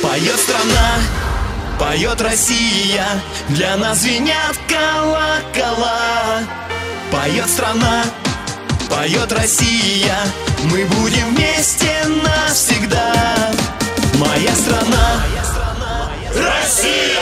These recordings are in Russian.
Поет страна, поет Россия, для нас звенят колокола. Поет страна, поет Россия, мы будем вместе навсегда. Моя страна, Россия!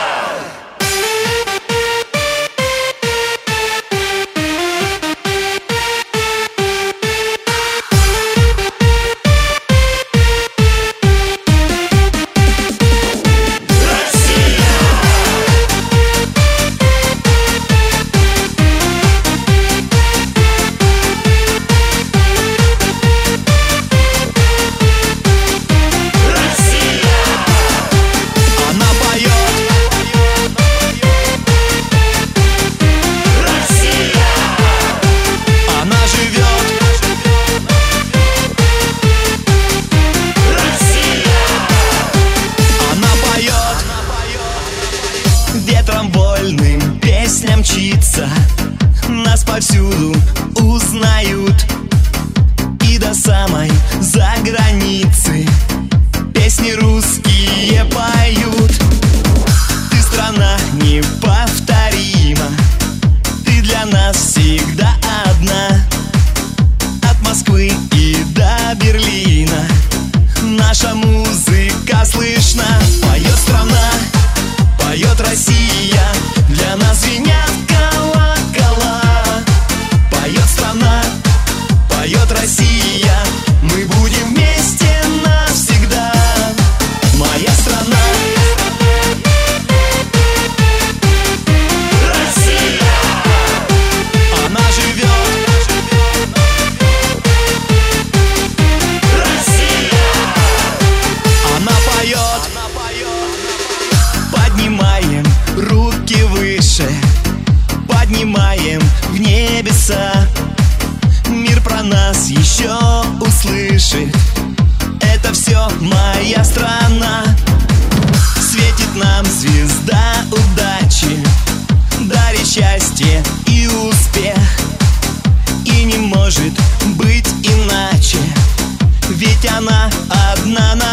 Ветром вольным песня мчится, нас повсюду узнают, и до самой заграницы песни русские поют. Ты страна неповторима, ты для нас всегда одна. От Москвы и до Берлина наша музыка слышна. Поет страна, поет Россия, для нас звенят колокола. Поет страна, поет Россия, мы будем вместе навсегда. Моя страна, Россия, она живет. Россия, она поет. Поднимаем руки выше, поднимаем в небеса. Мир про нас еще услышит. Это все моя страна. Светит нам звезда удачи, дарит счастье и успех. И не может быть иначе, ведь она одна на